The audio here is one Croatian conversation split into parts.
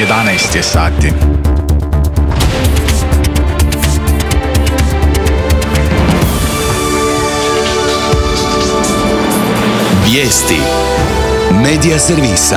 11 je sati. Vijesti Medija servisa.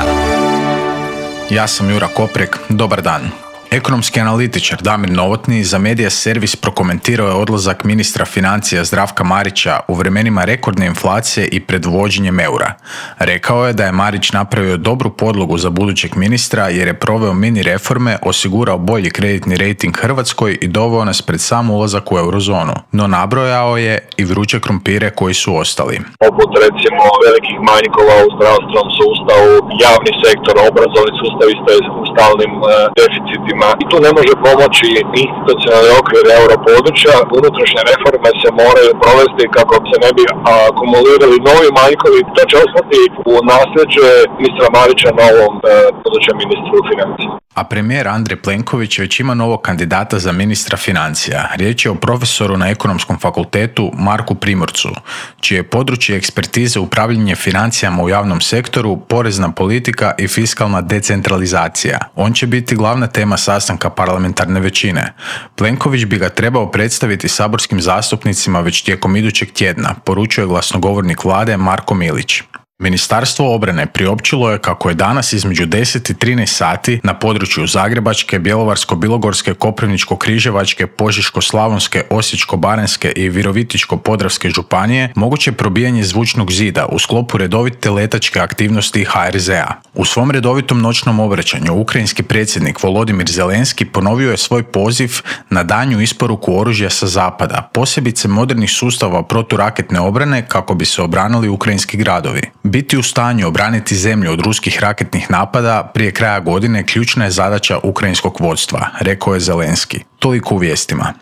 Ja sam Jura Koprek, dobar dan. Ekonomski analitičar Damir Novotny za Medija servis prokomentirao je odlazak ministra financija Zdravka Marića u vremenima rekordne inflacije i pred uvođenjem eura. Rekao je da je Marić napravio dobru podlogu za budućeg ministra jer je proveo mini reforme, osigurao bolji kreditni rejting Hrvatskoj i doveo nas pred sam ulazak u eurozonu. No nabrojao je i vruće krumpire koji su ostali. Poput recimo velikih manjkova u zdravstvenom sustavu, javni sektor, obrazovni sustav isto je u stalnim deficitima. I tu ne može pomoći institucionalni okvir europodručja. Unutrašnje reforme se moraju provesti kako se ne bi akumulirali novi manjkovi. To će ostati u nasljeđe ministra Marića novom budućem ministru financija. A premijer Andrej Plenković već ima novog kandidata za ministra financija. Riječ je o profesoru na Ekonomskom fakultetu Marku Primorcu, čije je područje ekspertize upravljanje financijama u javnom sektoru, porezna politika i fiskalna decentralizacija. On će biti glavna tema sastanka parlamentarne većine. Plenković bi ga trebao predstaviti saborskim zastupnicima već tijekom idućeg tjedna, poručuje glasnogovornik vlade Marko Milić. Ministarstvo obrane priopćilo je kako je danas između 10 i 13 sati na području Zagrebačke, Bjelovarsko-bilogorske, Koprivničko-križevačke, Požeško-slavonske, Osječko-baranjske i Virovitičko-podravske županije moguće probijanje zvučnog zida u sklopu redovite letačke aktivnosti HRZ-a. U svom redovitom noćnom obraćanju ukrajinski predsjednik Volodimir Zelenski ponovio je svoj poziv na daljnju isporuku oružja sa zapada, posebice modernih sustava proturaketne obrane kako bi se obranili ukrajinski gradovi. Biti u stanju obraniti zemlju od ruskih raketnih napada prije kraja godine ključna je zadaća ukrajinskog vodstva, rekao je Zelenski. Toliko u vijestima.